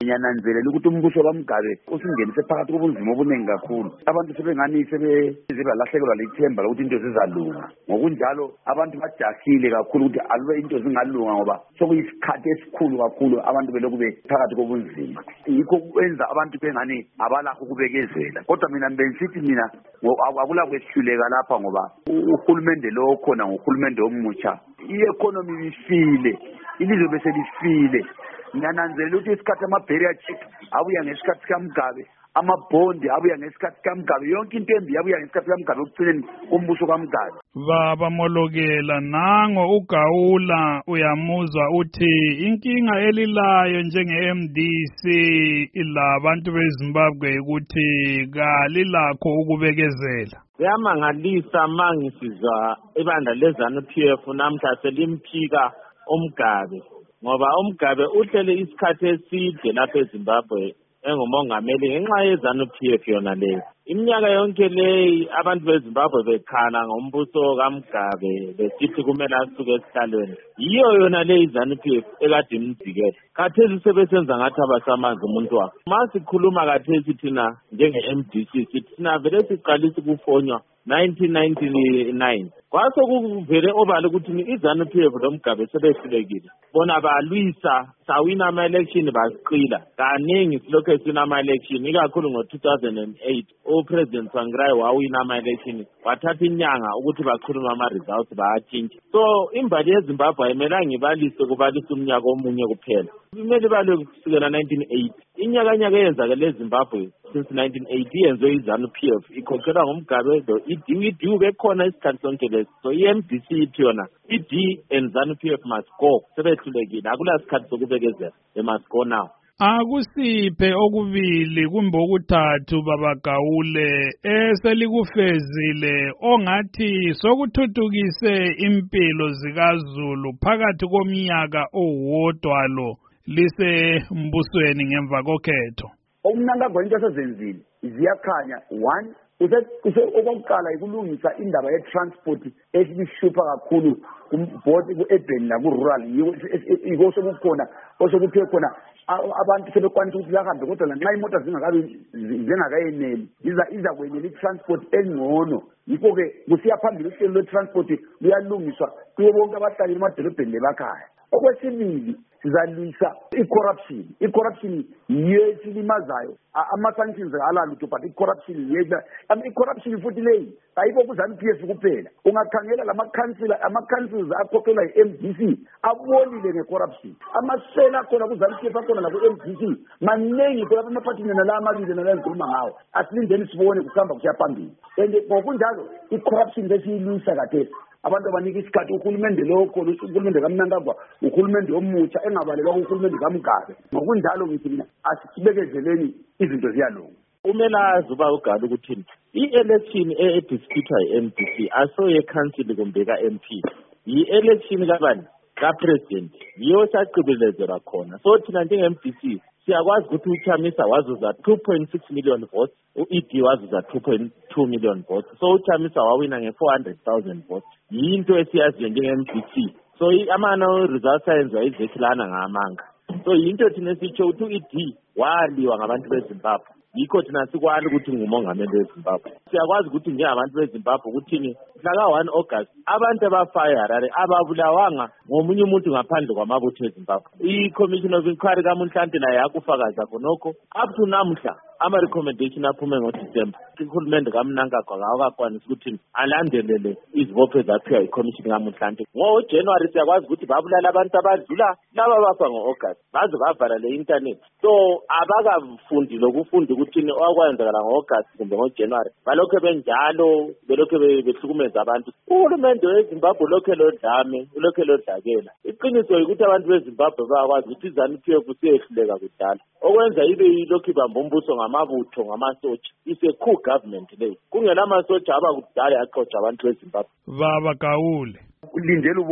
Ngiyananzelela ukuthi umbuso kaMgabe usingenise phakathi kobunzima obuningi kakhulu. Abantu sebengani sebalahlekelwa lithemba lokuthi into zizalunga. Ngokunjalo abantu bajahile kakhulu ukuthi alube into zingalunga ngoba sokuyisikhathi esikhulu kakhulu abantu belokhu bephakathi kobunzima. Yikho kwenza abantu bengani abalakho ukubekezela. Kodwa mina bengisithi mina akula kwehluleka lapha ngoba uhulumende lo khona ngohulumende omutsha. I-economy ifile, ilizwe bese lifile. Ngiyananzelela ukuthi isikhathi ama-barrier check abuya ngesikhathi kaMgabe, amabhondi abuya ngesikhathi kaMgabe, yonke into embi yabuya ngesikhathi kaMgabe ekugcineni kombuso kaMgabe. Baba Molokela, nango uGawula uyamuzwa uthi inkinga elilayo njenge-MDC ilabantu beZimbabwe ukuthi kalilakho ukubekezela. Kuyamangalisa mangisizwa ibandla leZANU-PF namhla selimphika uMgabe. Ngoba uMgabe uhlele isikhathi eside lapha eZimbabwe engumongameli ngenxa yeZANU-PF yona leyo. Iminyaka yonke leyi abantu beZimbabwe bekhala ngombuso kaMgabe besithi kumele asuke esihlalweni. Yiyo yona leyi iZANU-PF ekade imjikela. Khathesi sebesenza ngathi abasamanzi umuntu wakhe. Masikhuluma khathesi thina njenge-MDC sithi thina vele siqalisa ukufonywa 1999 kwasokuvele obala ukuthi iZANU-PF loMgabe sebehlulekile. Bona balwisa sawina ama-election basiqila kaningi silokhu sina ama-election ikakhulu ngo-2008 uPresident Tsvangirai wawina ama-election wathatha inyanga ukuthi bakhuluma ama-results bayatshintsha. So imbali yeZimbabwe ayimelanga ibalise kubalisa umnyaka omunye kuphela. Kumele ibalwe kusukela 1980. Inyakanyaka eyenzakele eZimbabwe since 1980 yenziwe iZANU-PF ikhokhelwa ngumGabe lo idu bekhona isikhathi sonke lesi. So i-MDC ithi yona ID and ZANU-PF must go. Sebehlulekile akula sikhathi sokubekezela. They must go now. Akusiphe okubili kumbe okuthathu Baba Gawule eselikufezile ongathi sokuthuthukise impilo zikaZulu phakathi komnyaka owodwa lo lisembusweni ngemva kokhetho. Okunangagwa into esezenzile ziyakhanya. One, okokuqala ikulungisa indaba ye-transport esihlupha kakhulu ku-urban naku-rural. Yiko sokukhona osokuthe khona abantu sebekwanisa ukuthi bahambe kodwa lanxa imoto zingakayeneli iza kwenela i-transport engcono. Yikho-ke kusiya phambili uhlelo lwe-transport luyalungiswa kuyo bonke abahlali emadolobheni lebakhaya. Okwesibili sizalwisa i-corruption. I-corruption yiyo esilimazayo. Ama-sanctions alalutho but i-corruption yiyo. I-corruption futhi leyi ayikho kuZANU-PF kuphela. Ungakhangela ama-councils akhokhelwa yi-MDC abonile nge-corruption. Amasela akhona kuZANU-PF akhona naku-MDC maningi khona amaphathini nala amabili nala engikhuluma ngawo. Asilindeni sibone kuhamba kusiya phambili. And ngokunjalo i-corruption lesiyilwisa kathesi. Abantu abanika isikhathi uhulumende lokho uhulumende kaMnangagwa uhulumende omutsha engabalelwa uhulumende kaMgabe. Ngokunjalo ngithi mina asibekezeleni izinto ziyalunga. Umelazi uba uGawule ukuthi i-election edisputwa yi-MDC asoye council kumbe ka-MP. I-election kabani ka-president yiyo saqibelezela khona. So thina njenge-MDC siyakwazi ukuthi uChamisa wazuza 2.6 million votes, u-ED wazuza 2.2 million votes. So uChamisa wawina nge-400,000 votes. Yinto esiyaziyo njenge-MDC. So ama-results ayenziwa izekhilana ngamanga. So yinto thina sitsho ukuthi u-ED waliwa ngabantu beZimbabwe. Yikho thina sikwali ukuthi ngumongameli weZimbabwe. Siyakwazi ukuthi njengabantu beZimbabwe ukuthini mhla ka-1 August abantu abafayo eHarare ababulawanga ngomunye umuntu ngaphandle kwamabutho eZimbabwe. I-Commission of Inquiry kaMunhlante nayo yakufakaza khonokho. Up to namhla ama-recommendation aphume ngoDisemba. Uhulumende kaMnangagwa akakwanisa ukuthi alandelele izibopho ezaphiwa i-Commission kaMunhlante. NgoJanuary siyakwazi ukuthi babulala abantu abadlula laba bafa ngo-August baze bavala le-internet. So abakafundi lokufunda ukuthi okwenzakala ngo-August kumbe ngoJanuary balokho benjalo belokho behlukumeza abantu. Uhulumende weZimbabwe lokho lodlame ulokho lodlakela. Iqiniso ukuthi abantu beZimbabwe bayakwazi ukuthi iZANU-PF siyehluleka kudala. Okwenza ibe yilokho ibamba umbuso ngamabutho ngamasotsha. It's a coup government leyo. Kungena amasotsha abakudala yaxotsha abantu beZimbabwe. Baba Gawule ulindele ubone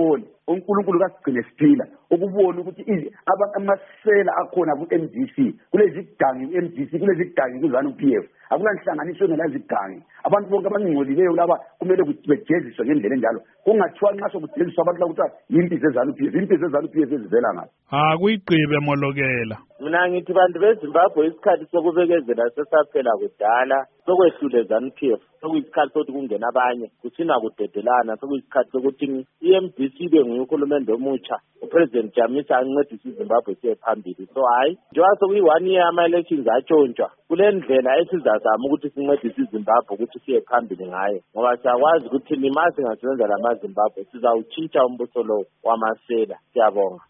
uNkulunkulu kasigcine siphila ukubona ukuthi amasela akhona ku-MDC kulezi zigangi ku-MDC kulezi zigangi ku-ZANU-PF akulanhlanganiso nelazigangi abantu bonke abangcolileyo laba kumele bejeziswe ngendlela enjalo kungathiwa nxa sokujeziswa abantu lakuthiwa yimpi ze-ZANU-PF impi ze-ZANU-PF ezivela ngaphi kuyigqibe Molokela. Mina ngithi bantu beZimbabwe isikhathi sokubekezela sesaphela kudala sokwehlule ZANU-PF sokuyisikhathi sokuthi kungena abanye kusina kudedelana sokuyisikhathi sokuthi i-MDC ibe nguhulumende omutsha uPresident Jamisa ancedise iZimbabwe siye phambili so hayi njengoba sokuyi-1 year ama-elections atshontshwa kule ndlela esizazama ukuthi sincedise iZimbabwe ukuthi siye phambili ngayo ngoba siyakwazi ukuthi nima singasebenza lamaZimbabwe sizawutshintsha umbuso lo wamasela. Siyabonga.